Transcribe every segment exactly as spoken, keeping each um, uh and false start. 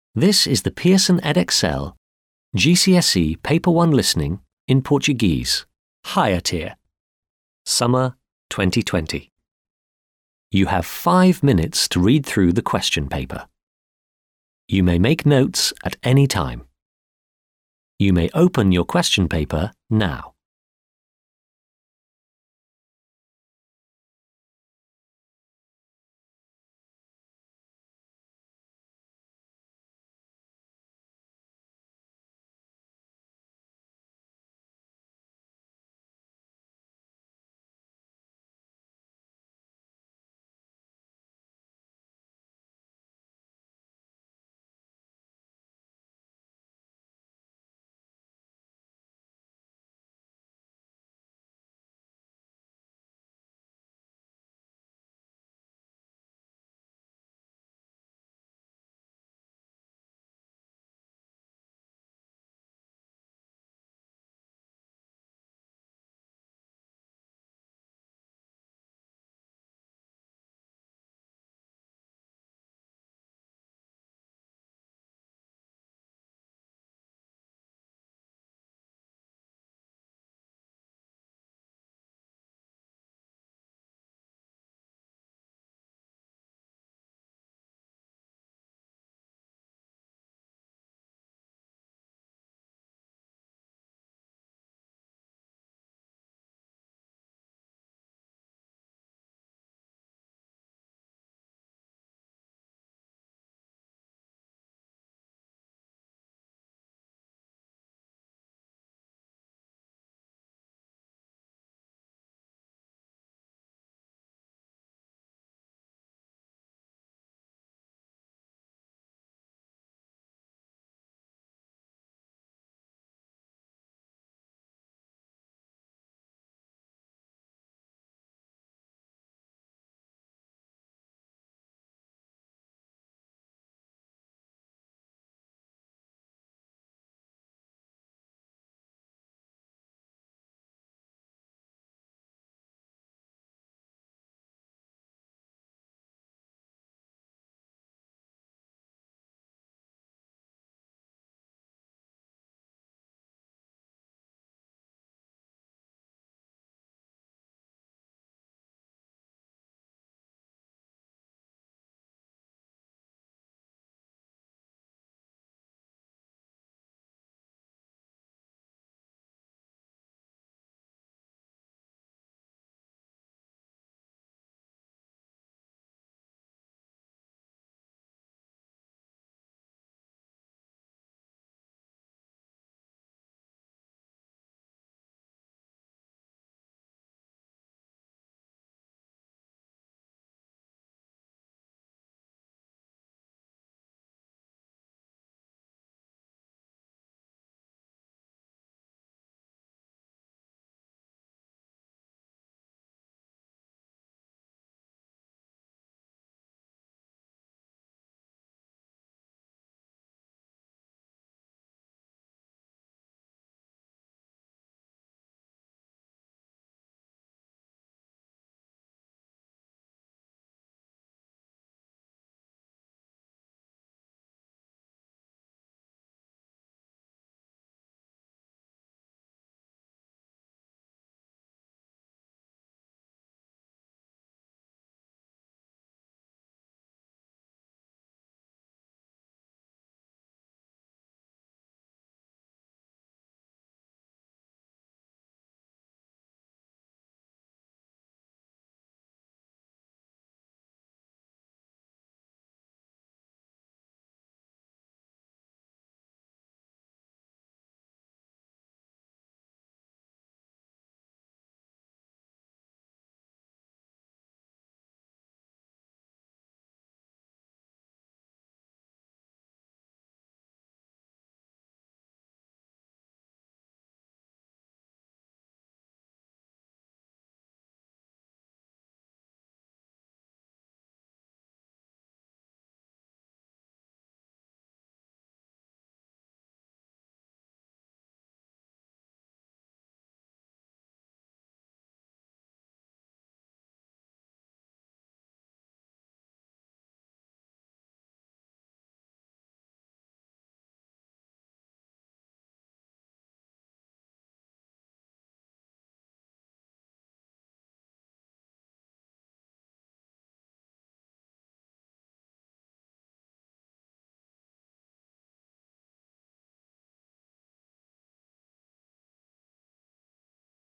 This is the Pearson Edexcel G C S E Paper one Listening in Portuguese, Higher Tier, Summer twenty twenty. You have five minutes to read through the question paper. You may make notes at any time. You may open your question paper now.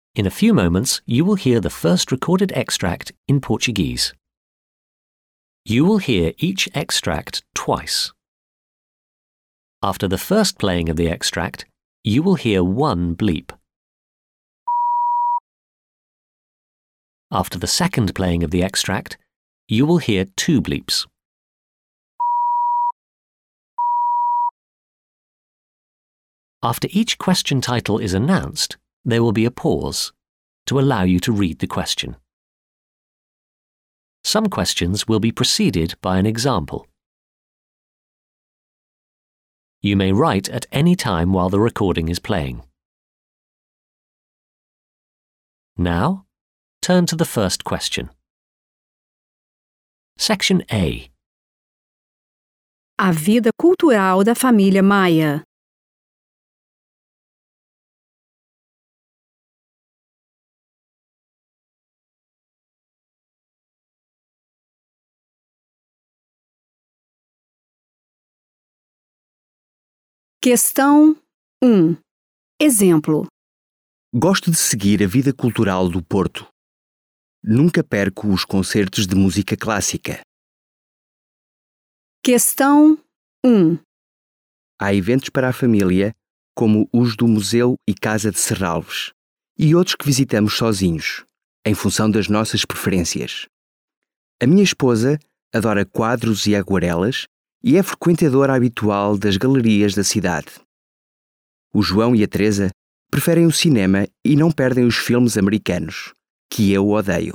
In a few moments, you will hear the first recorded extract in Portuguese. You will hear each extract twice. After the first playing of the extract, you will hear one bleep. After the second playing of the extract, you will hear two bleeps. After each question title is announced, there will be a pause to allow you to read the question. Some questions will be preceded by an example. You may write at any time while the recording is playing. Now, turn to the first question. Section A. A vida cultural da família Maia. Questão um. Exemplo. Gosto de seguir a vida cultural do Porto. Nunca perco os concertos de música clássica. Questão um. Há eventos para a família, como os do Museu e Casa de Serralves, e outros que visitamos sozinhos, em função das nossas preferências. A minha esposa adora quadros e aguarelas e é frequentadora habitual das galerias da cidade. O João e a Teresa preferem o cinema e não perdem os filmes americanos, que eu odeio.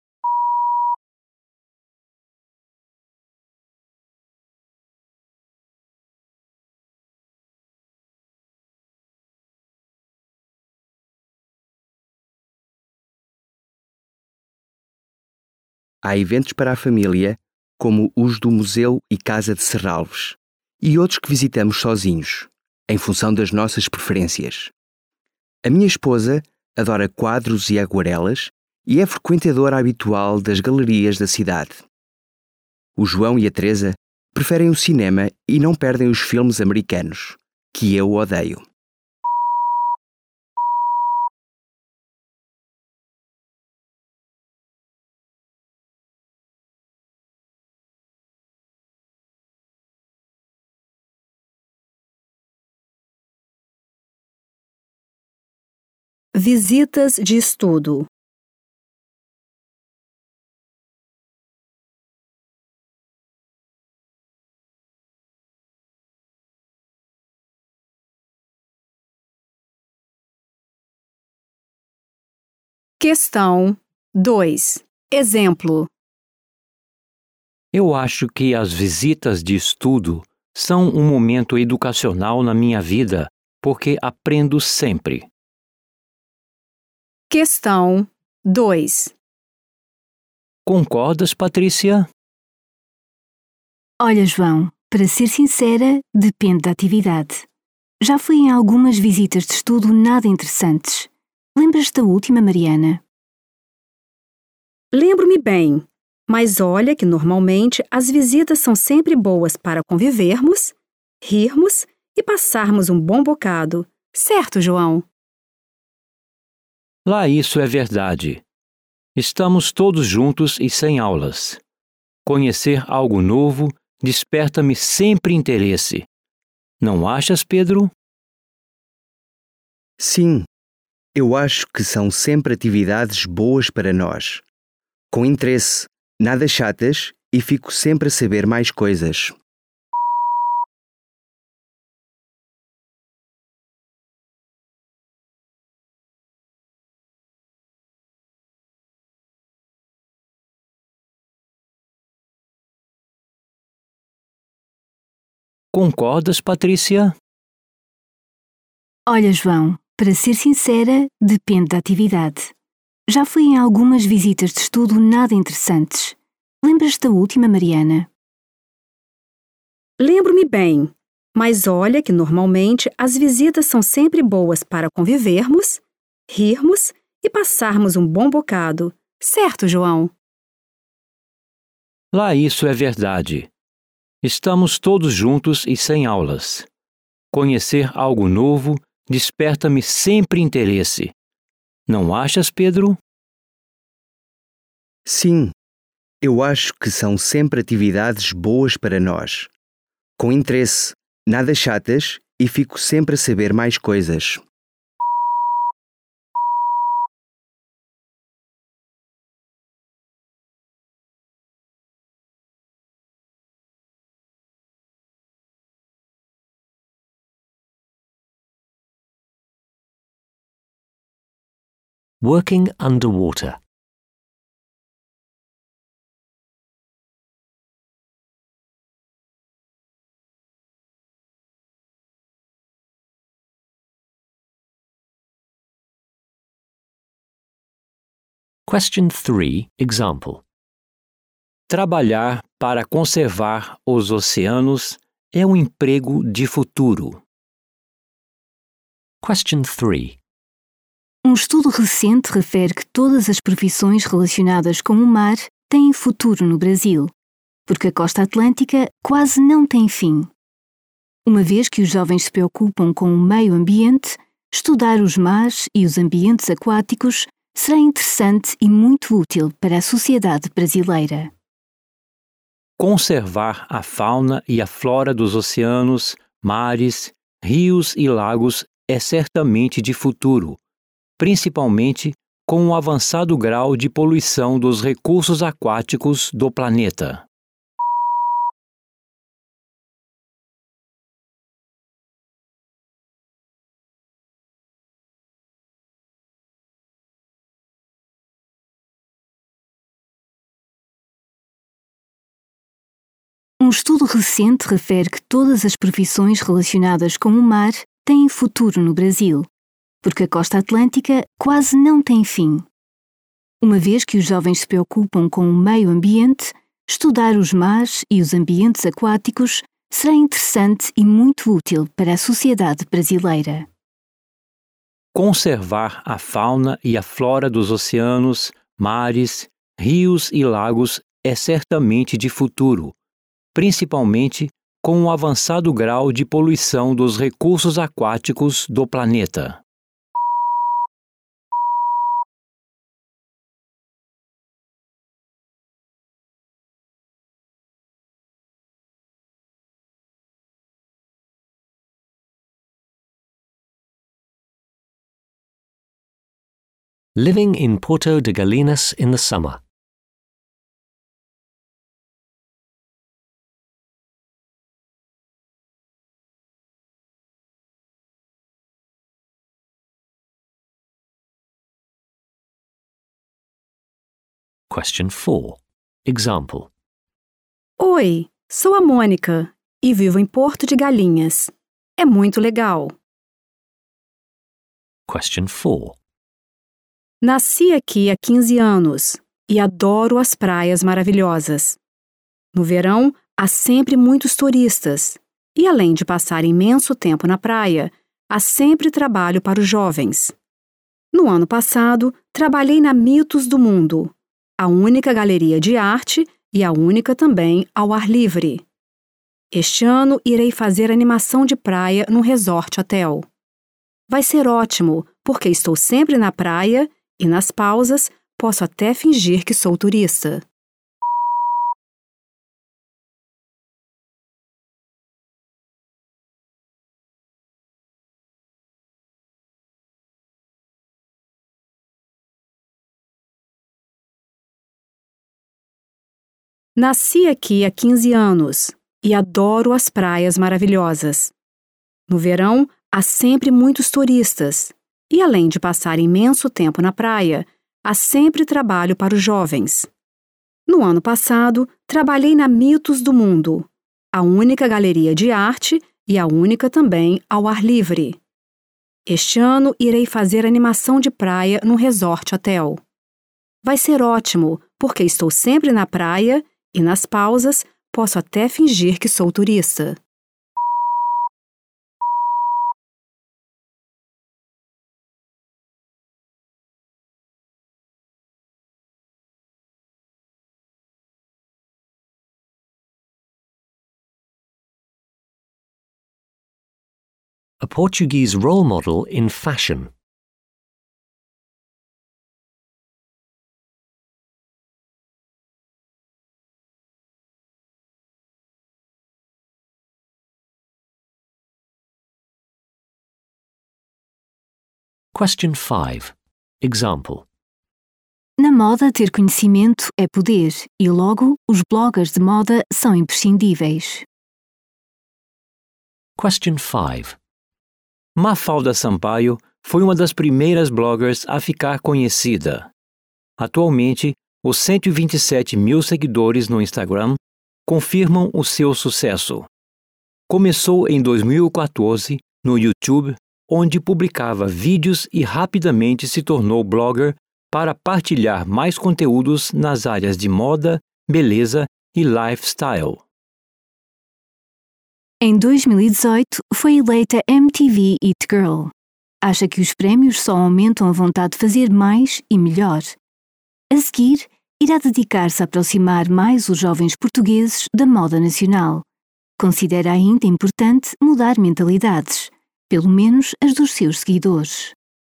Há eventos para a família, como os do Museu e Casa de Serralves, e outros que visitamos sozinhos, em função das nossas preferências. A minha esposa adora quadros e aguarelas e é frequentadora habitual das galerias da cidade. O João e a Teresa preferem o cinema e não perdem os filmes americanos, que eu odeio. Visitas de estudo. Questão dois. Exemplo. Eu acho que as visitas de estudo são um momento educacional na minha vida, porque aprendo sempre. Questão dois. Concordas, Patrícia? Olha, João, para ser sincera, depende da atividade. Já fui em algumas visitas de estudo nada interessantes. Lembras-te da última, Mariana? Lembro-me bem, mas olha que normalmente as visitas são sempre boas para convivermos, rirmos e passarmos um bom bocado. Certo, João? Lá isso é verdade. Estamos todos juntos e sem aulas. Conhecer algo novo desperta-me sempre interesse. Não achas, Pedro? Sim, eu acho que são sempre atividades boas para nós. Com interesse, nada chatas e fico sempre a saber mais coisas. Concordas, Patrícia? Olha, João, para ser sincera, depende da atividade. Já fui em algumas visitas de estudo nada interessantes. Lembras-te da última, Mariana? Lembro-me bem, mas olha que normalmente as visitas são sempre boas para convivermos, rirmos e passarmos um bom bocado. Certo, João? Lá isso é verdade. Estamos todos juntos e sem aulas. Conhecer algo novo desperta-me sempre interesse. Não achas, Pedro? Sim, eu acho que são sempre atividades boas para nós. Com interesse, nada chatas e fico sempre a saber mais coisas. Working underwater. Question three, example. Trabalhar para conservar os oceanos é um emprego de futuro. Question three. Um estudo recente refere que todas as profissões relacionadas com o mar têm futuro no Brasil, porque a costa atlântica quase não tem fim. Uma vez que os jovens se preocupam com o meio ambiente, estudar os mares e os ambientes aquáticos será interessante e muito útil para a sociedade brasileira. Conservar a fauna e a flora dos oceanos, mares, rios e lagos é certamente de futuro, principalmente com o avançado grau de poluição dos recursos aquáticos do planeta. Um estudo recente refere que todas as profissões relacionadas com o mar têm futuro no Brasil, porque a costa atlântica quase não tem fim. Uma vez que os jovens se preocupam com o meio ambiente, estudar os mares e os ambientes aquáticos será interessante e muito útil para a sociedade brasileira. Conservar a fauna e a flora dos oceanos, mares, rios e lagos é certamente de futuro, principalmente com o avançado grau de poluição dos recursos aquáticos do planeta. Living in Porto de Galinhas in the summer. Question four, example. Oi, sou a Mônica e vivo em Porto de Galinhas. É muito legal. Question four. Nasci aqui há quinze anos e adoro as praias maravilhosas. No verão, há sempre muitos turistas e, além de passar imenso tempo na praia, há sempre trabalho para os jovens. No ano passado, trabalhei na Mitos do Mundo, a única galeria de arte e a única também ao ar livre. Este ano, irei fazer animação de praia num resort hotel. Vai ser ótimo, porque estou sempre na praia e, nas pausas, posso até fingir que sou turista. Nasci aqui há quinze anos e adoro as praias maravilhosas. No verão, há sempre muitos turistas e, além de passar imenso tempo na praia, há sempre trabalho para os jovens. No ano passado, trabalhei na Mitos do Mundo, a única galeria de arte e a única também ao ar livre. Este ano, irei fazer animação de praia num resort hotel. Vai ser ótimo, porque estou sempre na praia e, nas pausas, posso até fingir que sou turista. A Portuguese role model in fashion. Question five. Example. Na moda, ter conhecimento é poder e, logo, os bloggers de moda são imprescindíveis. Question five. Mafalda Sampaio foi uma das primeiras bloggers a ficar conhecida. Atualmente, os cento e vinte e sete mil seguidores no Instagram confirmam o seu sucesso. Começou em dois mil e quatorze no YouTube, onde publicava vídeos e rapidamente se tornou blogger para partilhar mais conteúdos nas áreas de moda, beleza e lifestyle. Em dois mil e dezoito, foi eleita M T V It Girl. Acha que os prémios só aumentam a vontade de fazer mais e melhor. A seguir, irá dedicar-se a aproximar mais os jovens portugueses da moda nacional. Considera ainda importante mudar mentalidades, pelo menos as dos seus seguidores.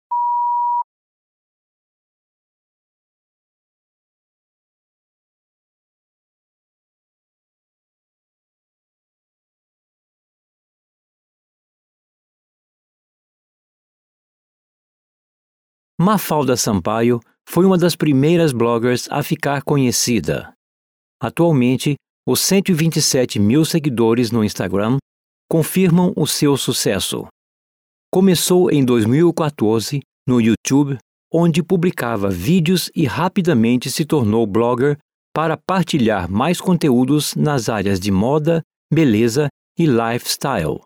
Mafalda Sampaio foi uma das primeiras bloggers a ficar conhecida. Atualmente, os cento e vinte e sete mil seguidores no Instagram confirmam o seu sucesso. Começou em dois mil e quatorze no YouTube, onde publicava vídeos e rapidamente se tornou blogger para partilhar mais conteúdos nas áreas de moda, beleza e lifestyle.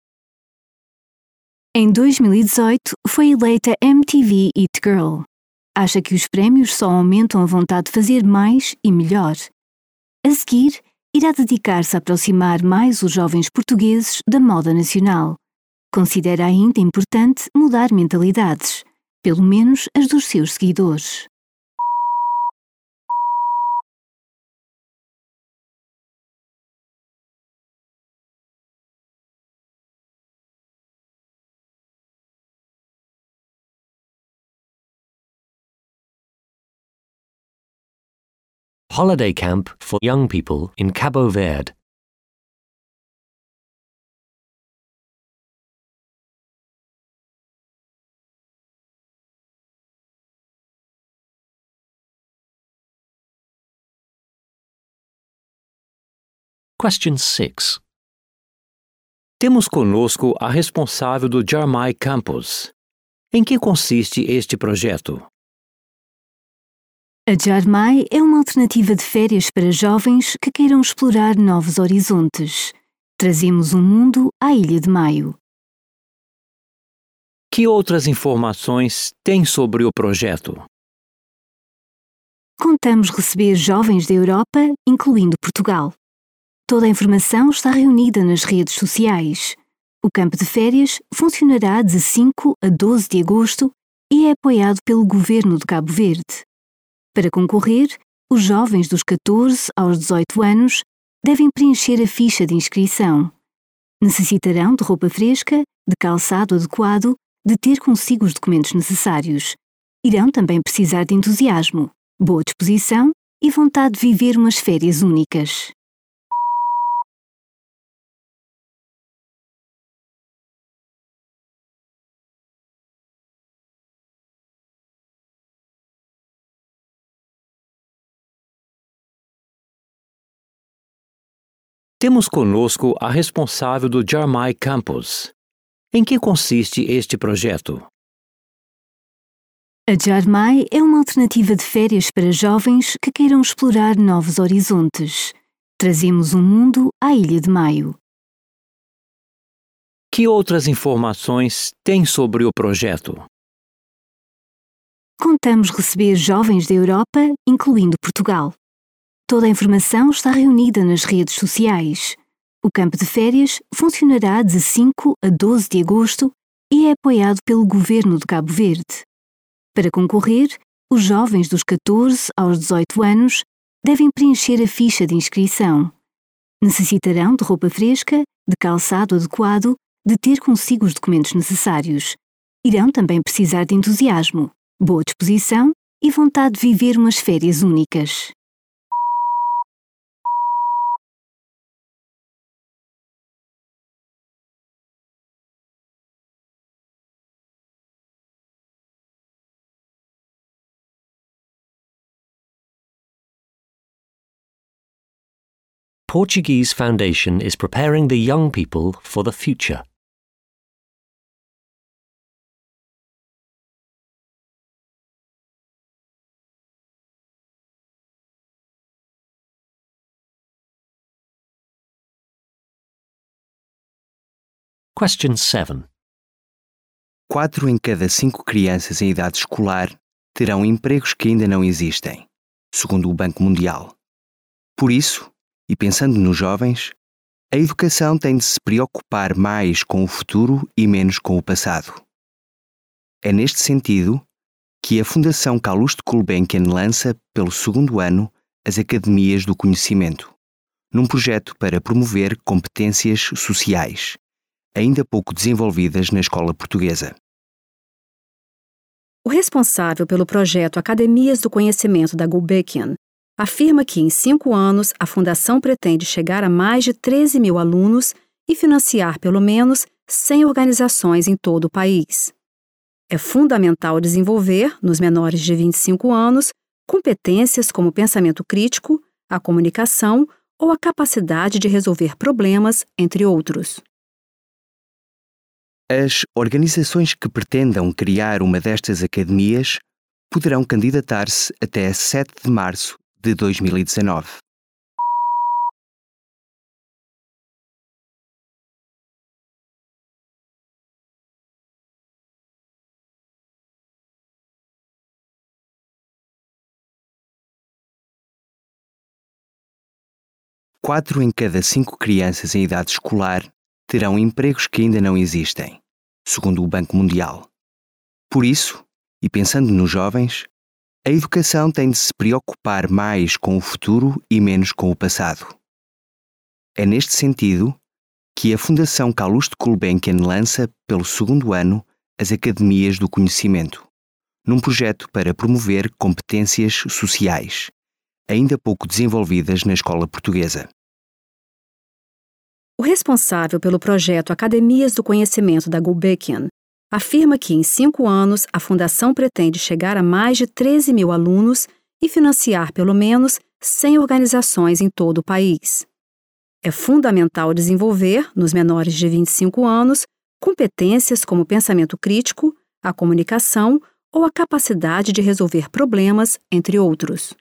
Em dois mil e dezoito, foi eleita M T V It Girl. Acha que os prémios só aumentam a vontade de fazer mais e melhor. A seguir, irá dedicar-se a aproximar mais os jovens portugueses da moda nacional. Considera ainda importante mudar mentalidades, pelo menos as dos seus seguidores. Holiday camp for young people in Cabo Verde. Question six. Temos conosco a responsável do Jarmai Campus. Em que consiste este projeto? A Jarmai é uma alternativa de férias para jovens que queiram explorar novos horizontes. Trazemos um mundo à Ilha de Maio. Que outras informações tem sobre o projeto? Contamos receber jovens da Europa, incluindo Portugal. Toda a informação está reunida nas redes sociais. O campo de férias funcionará de cinco a doze de agosto e é apoiado pelo Governo de Cabo Verde. Para concorrer, os jovens dos catorze aos dezoito anos devem preencher a ficha de inscrição. Necessitarão de roupa fresca, de calçado adequado, de ter consigo os documentos necessários. Irão também precisar de entusiasmo, boa disposição e vontade de viver umas férias únicas. Temos conosco a responsável do Jarmai Campus. Em que consiste este projeto? A Jarmai é uma alternativa de férias para jovens que queiram explorar novos horizontes. Trazemos um mundo à Ilha de Maio. Que outras informações tem sobre o projeto? Contamos receber jovens da Europa, incluindo Portugal. Toda a informação está reunida nas redes sociais. O campo de férias funcionará de cinco a doze de agosto e é apoiado pelo Governo de Cabo Verde. Para concorrer, os jovens dos catorze aos dezoito anos devem preencher a ficha de inscrição. Necessitarão de roupa fresca, de calçado adequado, de ter consigo os documentos necessários. Irão também precisar de entusiasmo, boa disposição e vontade de viver umas férias únicas. Portuguese Foundation is preparing the young people for the future. Question seven. Quatro em cada cinco crianças em idade escolar terão empregos que ainda não existem, segundo o Banco Mundial. Por isso, e pensando nos jovens, a educação tem de se preocupar mais com o futuro e menos com o passado. É neste sentido que a Fundação Calouste Gulbenkian lança, pelo segundo ano, as Academias do Conhecimento, num projeto para promover competências sociais, ainda pouco desenvolvidas na escola portuguesa. O responsável pelo projeto Academias do Conhecimento da Gulbenkian afirma que, em cinco anos, a Fundação pretende chegar a mais de treze mil alunos e financiar pelo menos cem organizações em todo o país. É fundamental desenvolver, nos menores de vinte e cinco anos, competências como pensamento crítico, a comunicação ou a capacidade de resolver problemas, entre outros. As organizações que pretendam criar uma destas academias poderão candidatar-se até sete de março de dois mil e dezanove. Quatro em cada cinco crianças em idade escolar terão empregos que ainda não existem, segundo o Banco Mundial. Por isso, e pensando nos jovens, a educação tem de se preocupar mais com o futuro e menos com o passado. É neste sentido que a Fundação Calouste Gulbenkian lança, pelo segundo ano, as Academias do Conhecimento, num projeto para promover competências sociais, ainda pouco desenvolvidas na escola portuguesa. O responsável pelo projeto Academias do Conhecimento da Gulbenkian afirma que, em cinco anos, a Fundação pretende chegar a mais de treze mil alunos e financiar pelo menos cem organizações em todo o país. É fundamental desenvolver, nos menores de vinte e cinco anos, competências como pensamento crítico, a comunicação ou a capacidade de resolver problemas, entre outros.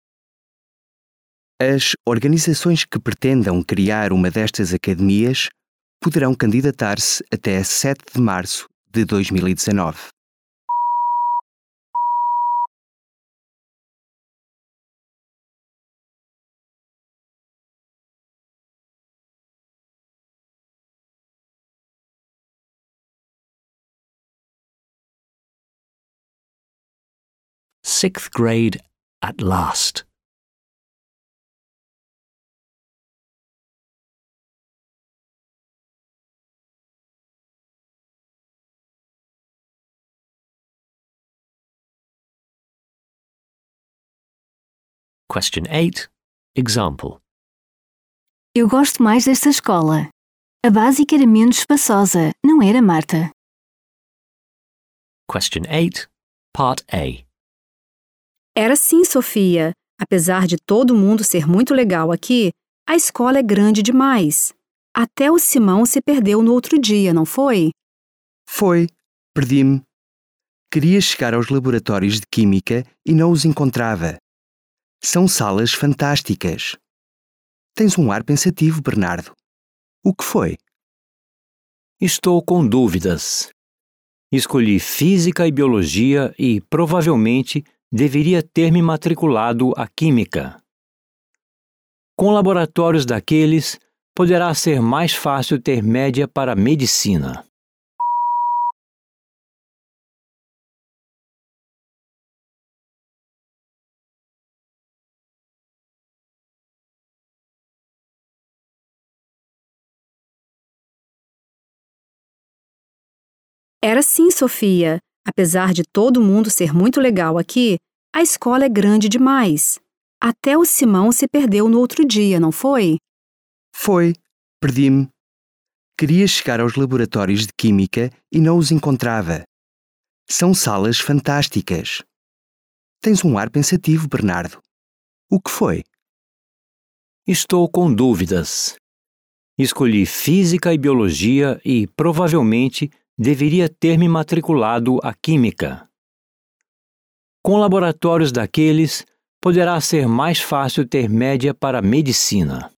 As organizações que pretendam criar uma destas academias poderão candidatar-se até sete de março de dois mil e dezanove. Sixth grade at last. Question eight. Example. Eu gosto mais desta escola. A básica era menos espaçosa, não era, Marta? Question eight. Part A. Era sim, Sofia. Apesar de todo mundo ser muito legal aqui, a escola é grande demais. Até o Simão se perdeu no outro dia, não foi? Foi. Perdi-me. Queria chegar aos laboratórios de química e não os encontrava. São salas fantásticas. Tens um ar pensativo, Bernardo. O que foi? Estou com dúvidas. Escolhi Física e Biologia e, provavelmente, deveria ter me matriculado a Química. Com laboratórios daqueles, poderá ser mais fácil ter média para Medicina. Era sim, Sofia. Apesar de todo mundo ser muito legal aqui, a escola é grande demais. Até o Simão se perdeu no outro dia, não foi? Foi. Perdi-me. Queria chegar aos laboratórios de química e não os encontrava. São salas fantásticas. Tens um ar pensativo, Bernardo. O que foi? Estou com dúvidas. Escolhi Física e Biologia e, provavelmente, deveria ter me matriculado a Química. Com laboratórios daqueles, poderá ser mais fácil ter média para Medicina.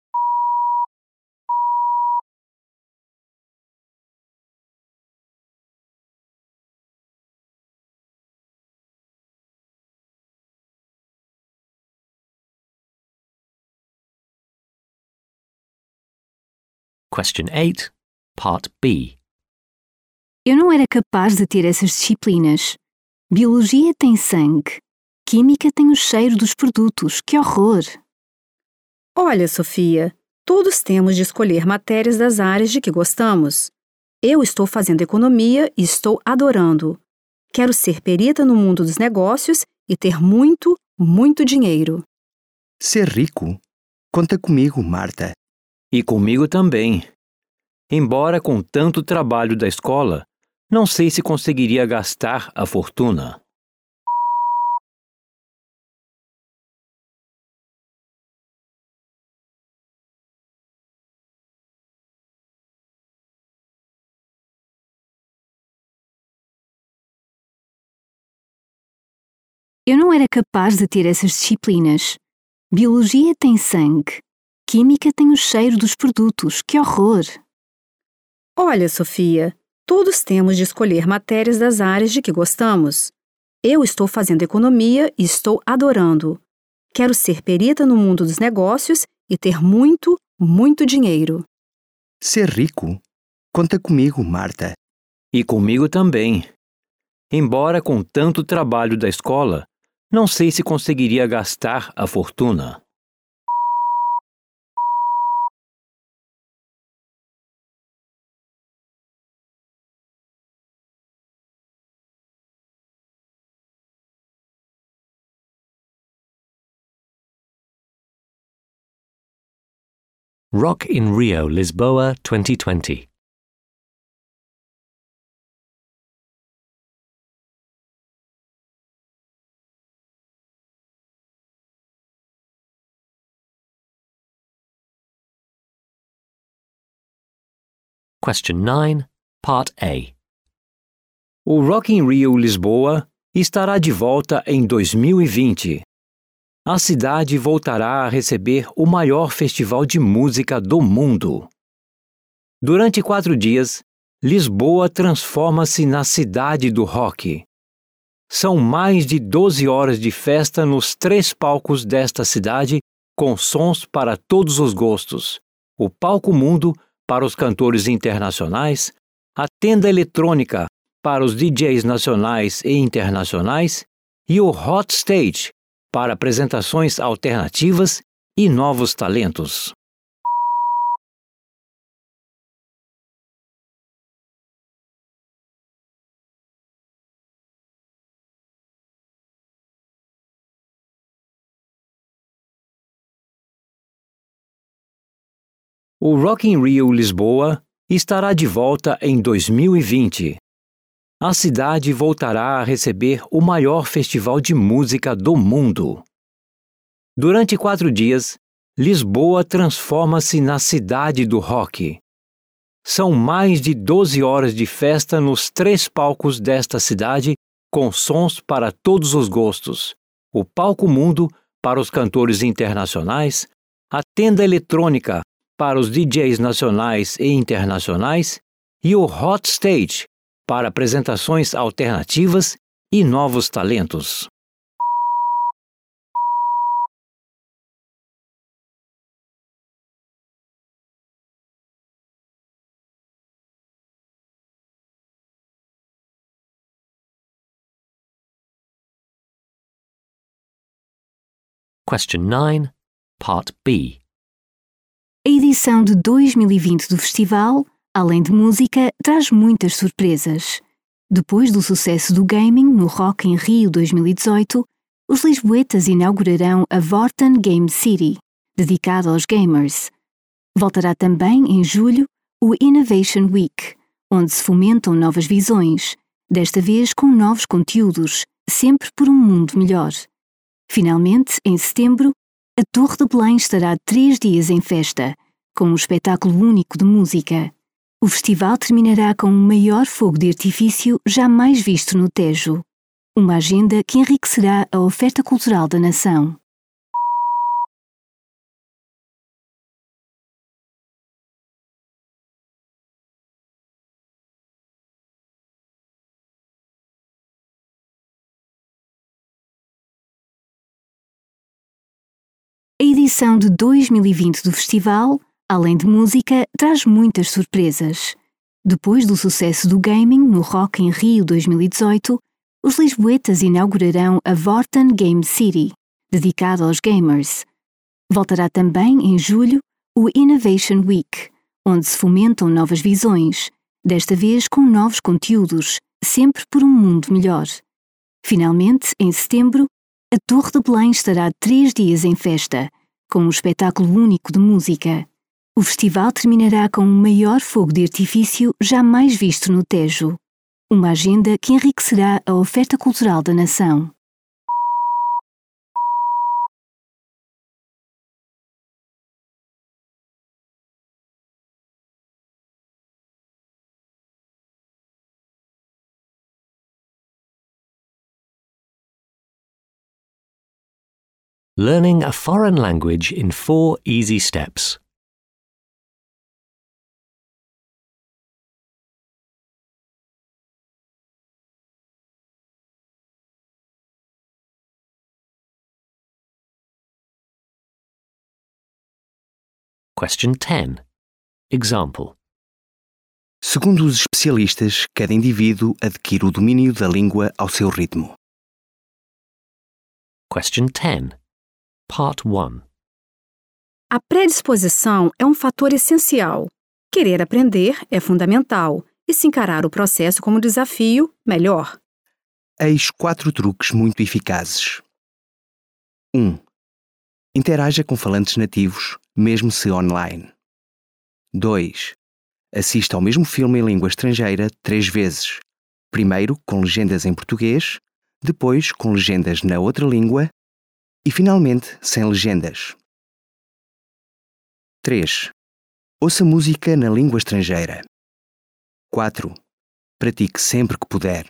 Question eight, Part B. Eu não era capaz de ter essas disciplinas. Biologia tem sangue. Química tem o cheiro dos produtos. Que horror! Olha, Sofia, todos temos de escolher matérias das áreas de que gostamos. Eu estou fazendo economia e estou adorando. Quero ser perita no mundo dos negócios e ter muito, muito dinheiro. Ser rico? Conta comigo, Marta. E comigo também. Embora com tanto trabalho da escola, não sei se conseguiria gastar a fortuna. Eu não era capaz de ter essas disciplinas. Biologia tem sangue. Química tem o cheiro dos produtos. Que horror! Olha, Sofia, todos temos de escolher matérias das áreas de que gostamos. Eu estou fazendo economia e estou adorando. Quero ser perita no mundo dos negócios e ter muito, muito dinheiro. Ser rico? Conta comigo, Marta. E comigo também. Embora com tanto trabalho da escola, não sei se conseguiria gastar a fortuna. Rock in Rio, Lisboa, twenty twenty. Question nine, Part A. O Rock in Rio Lisboa estará de volta em dois mil e vinte. A cidade voltará a receber o maior festival de música do mundo. Durante quatro dias, Lisboa transforma-se na cidade do rock. São mais de doze horas de festa nos três palcos desta cidade, com sons para todos os gostos. O Palco Mundo para os cantores internacionais, a tenda eletrônica para os D Js nacionais e internacionais e o Hot Stage para apresentações alternativas e novos talentos. O Rock in Rio Lisboa estará de volta em dois mil e vinte. A cidade voltará a receber o maior festival de música do mundo. Durante quatro dias, Lisboa transforma-se na cidade do rock. São mais de doze horas de festa nos três palcos desta cidade, com sons para todos os gostos. O Palco Mundo para os cantores internacionais, a tenda eletrônica para os D Js nacionais e internacionais e o Hot Stage para apresentações alternativas e novos talentos. Question nine, Part B. A edição de dois mil e vinte do festival, além de música, traz muitas surpresas. Depois do sucesso do gaming no Rock in Rio dois mil e dezoito, os lisboetas inaugurarão a Vorten Game City, dedicada aos gamers. Voltará também, em julho, o Innovation Week, onde se fomentam novas visões, desta vez com novos conteúdos, sempre por um mundo melhor. Finalmente, em setembro, a Torre de Belém estará três dias em festa, com um espetáculo único de música. O festival terminará com o maior fogo de artifício jamais visto no Tejo. Uma agenda que enriquecerá a oferta cultural da nação. A edição de dois mil e vinte do festival, além de música, traz muitas surpresas. Depois do sucesso do gaming no Rock in Rio dois mil e dezoito, os lisboetas inaugurarão a Vorten Game City, dedicada aos gamers. Voltará também, em julho, o Innovation Week, onde se fomentam novas visões, desta vez com novos conteúdos, sempre por um mundo melhor. Finalmente, em setembro, a Torre de Belém estará três dias em festa, com um espetáculo único de música. O festival terminará com o maior fogo de artifício jamais visto no Tejo. Uma agenda que enriquecerá a oferta cultural da nação. Learning a foreign language in four easy steps. Question ten. Example. Segundo os especialistas, cada indivíduo adquire o domínio da língua ao seu ritmo. Question ten. Part one. A predisposição é um fator essencial. Querer aprender é fundamental e se encarar o processo como desafio, melhor. Eis quatro truques muito eficazes. um. Interaja com falantes nativos, mesmo se online. dois. Assista ao mesmo filme em língua estrangeira três vezes. Primeiro com legendas em português, depois com legendas na outra língua e, finalmente, sem legendas. três. Ouça música na língua estrangeira. quatro. Pratique sempre que puder.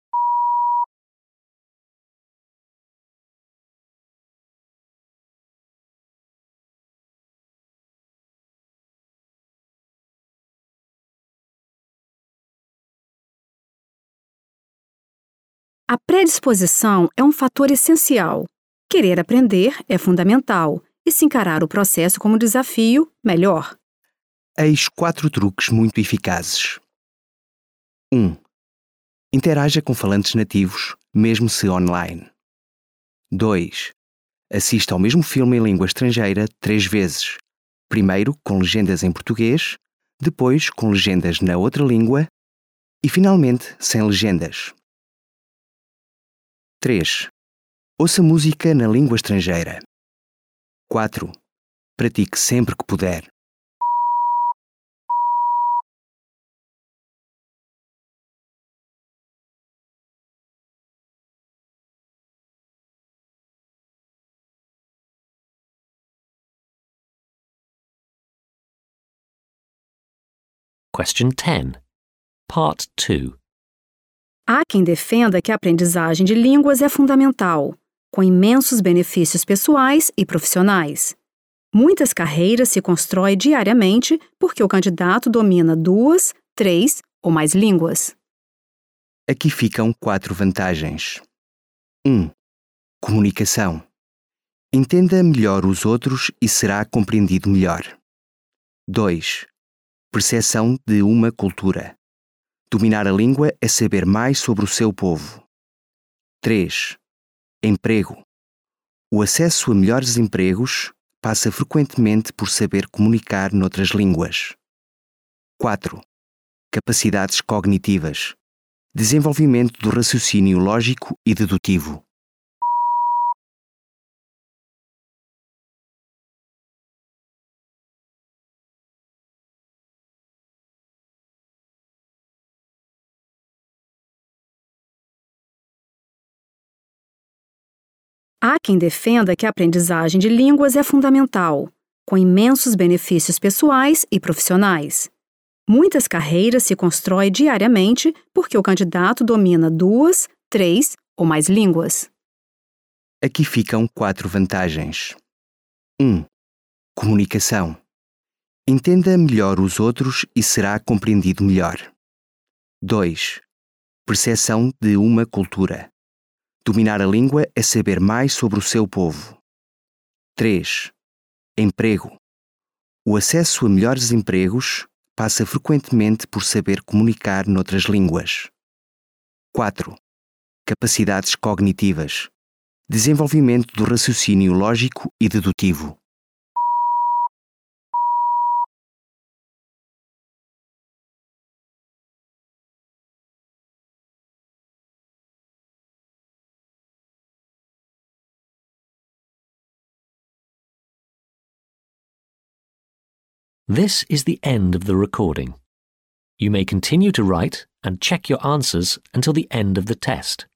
A predisposição é um fator essencial. Querer aprender é fundamental e se encarar o processo como desafio, melhor. Eis quatro truques muito eficazes. um. Interaja com falantes nativos, mesmo se online. dois. Assista ao mesmo filme em língua estrangeira três vezes. Primeiro com legendas em português, depois com legendas na outra língua e, finalmente, sem legendas. três. Ouça música na língua estrangeira. quatro. Pratique sempre que puder. Question ten. Part two. Há quem defenda que a aprendizagem de línguas é fundamental, com imensos benefícios pessoais e profissionais. Muitas carreiras se constroem diariamente porque o candidato domina duas, três ou mais línguas. Aqui ficam quatro vantagens. um. Comunicação. Entenda melhor os outros e será compreendido melhor. dois. Percepção de uma cultura. Dominar a língua é saber mais sobre o seu povo. três. Emprego. O acesso a melhores empregos passa frequentemente por saber comunicar noutras línguas. quatro. Capacidades cognitivas. Desenvolvimento do raciocínio lógico e dedutivo. Há quem defenda que a aprendizagem de línguas é fundamental, com imensos benefícios pessoais e profissionais. Muitas carreiras se constroem diariamente porque o candidato domina duas, três ou mais línguas. Aqui ficam quatro vantagens. um. Comunicação. Entenda melhor os outros e será compreendido melhor. dois. Percepção de uma cultura. Dominar a língua é saber mais sobre o seu povo. três. Emprego. O acesso a melhores empregos passa frequentemente por saber comunicar noutras línguas. quatro. Capacidades cognitivas. Desenvolvimento do raciocínio lógico e dedutivo. This is the end of the recording. You may continue to write and check your answers until the end of the test.